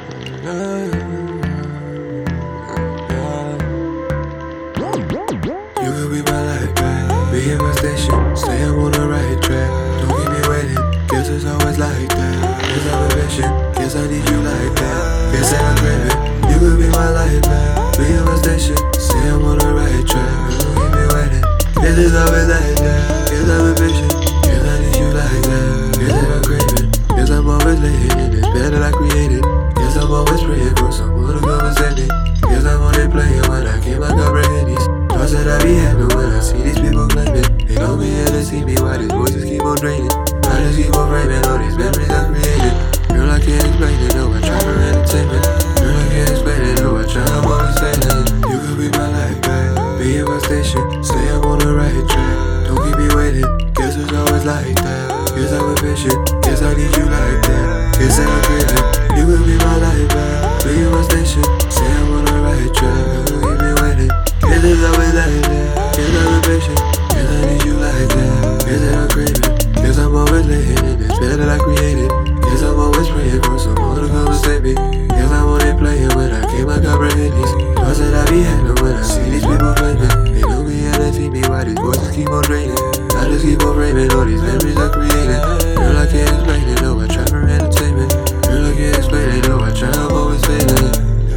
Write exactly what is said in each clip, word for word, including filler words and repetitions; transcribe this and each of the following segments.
You could be my life back, be in my station, stay I'm on the right track. Don't keep me waiting, guess it's always like that. Guess I'm a vision, guess I need you like that. Guess that I'm craving, you could be my life back, be in my station, stay I'm on the right track. Don't keep me waiting, guess it's always like that. Guess I'm a vision, guess I need you like that. Guess that I'm craving, guess I'm always late in this bed that I created. Guess I'm always praying for someone to come and save me. Guess I'm only playing when I can't comprehend these thoughts that I be having when I see these people claiming they know me and they see me. Why these voices keep on draining? I just keep on framing all these memories I created. Girl, I can't explain it, no, I try for entertainment. Girl, I can't explain it, no, I try, I'm always failing. You could be my life back, be in my station, say I'm on the right track. Don't keep me waiting, guess it's always like that. Guess I'm impatient, guess I need you like that. Guess that I'm craving, you could be my life back, be in my station, say I'm on the right track. Don't keep me waiting, guess it's always like that. Guess I'm impatient, guess I need you like that. Guess that I'm craving, guess I'm always laying in this bed that I created. Guess I'm always praying for someone to come and save me. Guess I'm only playing when I can't comprehend these thoughts that I be having when I see these people claiming they know me and they see me. Why these voices keep on draining? I just keep on framing all these memories I created. Girl, I can't explain it, no, I try for entertainment. Girl, I can't explain it, no, I try, I'm always failing.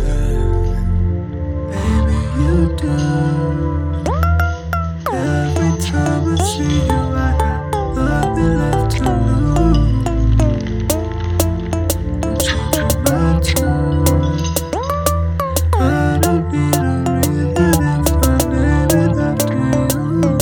Baby, you do. Every time I see you, I got nothing left to lose. Don't change your mind too. I don't need a reason if I name it after you.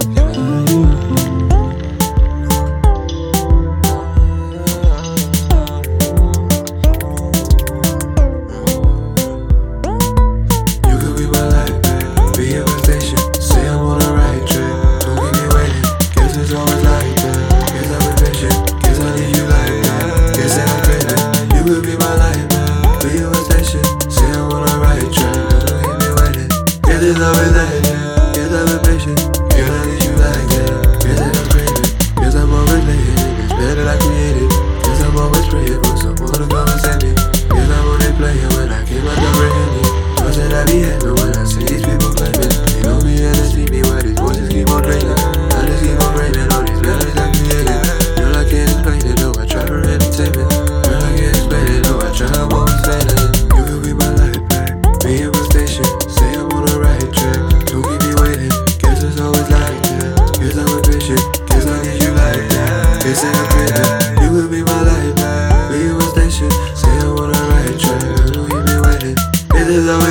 You could be my life back, be in my station, say I'm on the right track. Don't keep me waiting, guess it's always like that. Guess I'm impatient, guess I need you like that. Guess that I'm craving, you could be my life back, be in my station, say I'm on the right track. Don't keep me waiting, guess it's always like that. Guess I'm impatient, guess I need you like that. Guess that I'm craving, guess I'm always laying in this bed that I created. Guess I'm always praying for someone to come and save me. Guess I'm only playing when I can't comprehend these thoughts that I be having when I see these people claiming they know me and they see me. Why these voices keep on draining? I just keep on framing all these memories I created. Girl, I can't explain it, no, I try for entertainment. Girl, I can't explain it, no, I try, I'm always failing. You could be my life back, be in my station, say I'm on the right track. Don't keep me waiting, guess it's always like that. Guess I'm impatient, guess I need you like that. Guess that I'm craving, you could be my life back, be in my station, say I'm on the right track. Don't keep me waiting, guess it's always